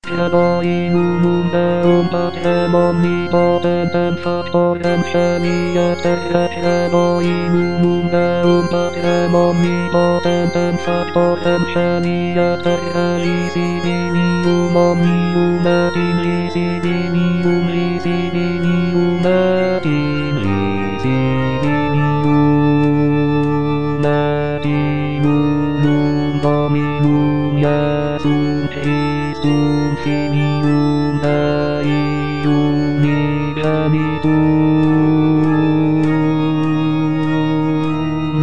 Boy Mumunda Umpatem Omnipotent and Fatboyam Shaniya Boy Mumunda Umpatem Omnipotent and Fatboyam Shaniya Lisidinium Omnium Latin Lisidinium Lisidinium Latin Lisidinium Latinum Dominum Iasum Christum Finium Deium Ignitum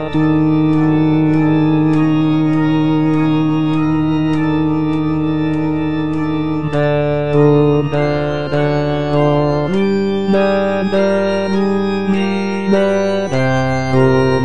Natum Deum Deum Deum Deum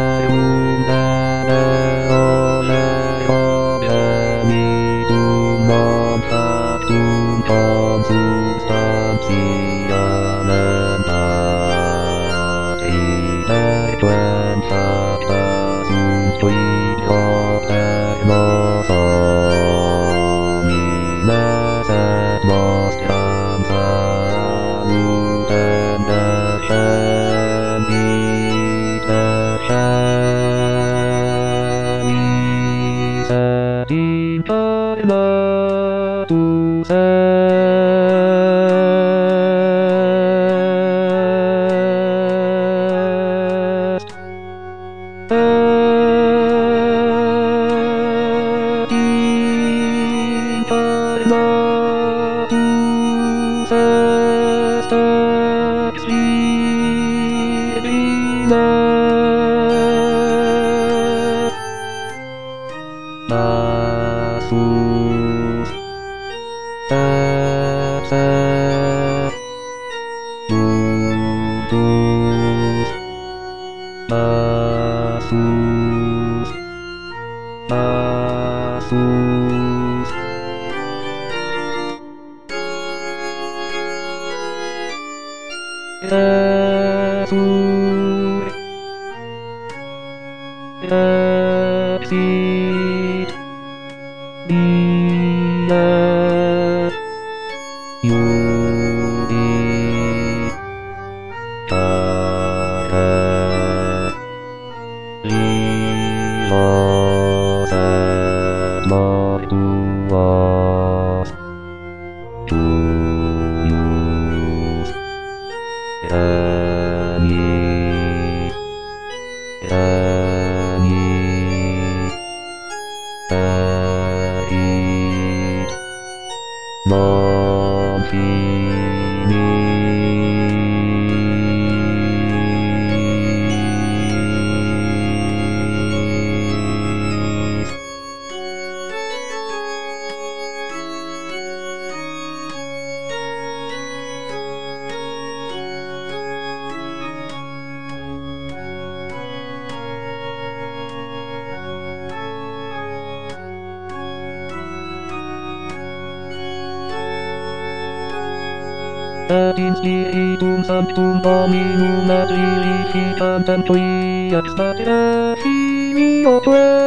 Et in spiritum sanctum Dominum et vivificantem tui ex pater filio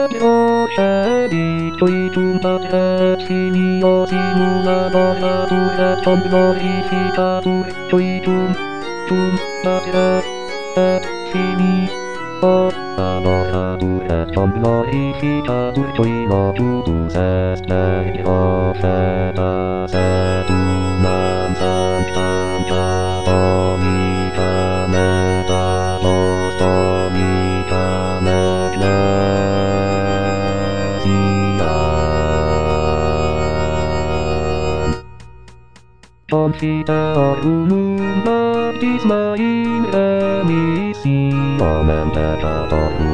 tuo cedit tuitum pater et filio simuladoratur et tom glorificatur tuitum pater et filio adoratur et tom glorificatur tui locutus est Deo fetas et unam sanctam Catholicam et Apostolicam Ecclesiam Confiteor unum baptisma in remissionem peccatorum